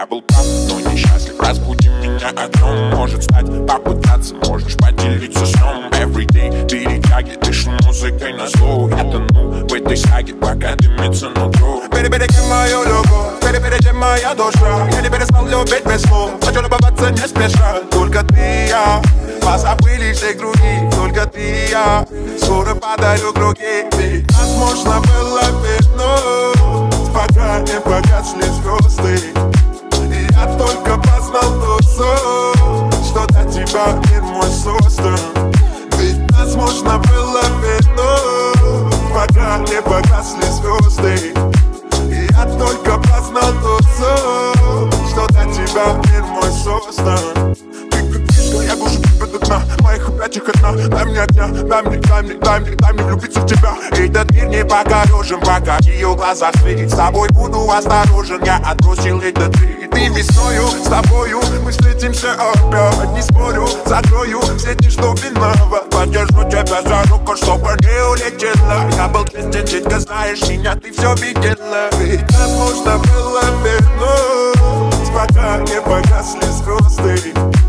Я был прав, но несчастлив. Разбуди меня огнем, может стать. Попытаться можешь поделиться сном. Everyday перетяги, дышим музыкой на зло. Я тону в этой саге, пока дымится нутро. Перебереги мою любовь, перебереги моя душа. Я не перестал любить без слов, хочу любоваться не спеша. Только ты и я, позабыли все круги. Только ты и я, скоро подарю круги. Ведь нас можно было вернуть, пока не погасли звезды. И я только познал тот сон, что для тебя мир мой создан. Ведь нас можно было вернуть, пока не погасли звезды. И я только познал тот сон, что для тебя мир мой создан. Ты кричишь, что я глушу тебя до дна, моих опятиях одна. Дай мне огня, дай мне влюбиться в тебя. Этот мир не покорежен, пока в ее глазах светит. С тобой буду осторожен, я отбросил этот трик. Ты весною, с тобою мы встретимся опять. Не спорю, закрою все дни, что виноват. Подержу тебя за руку, чтобы не улетела. Я был честен, детка, знаешь меня, ты все видела. Ведь нас можно было вернуть, пока не погасли звезды.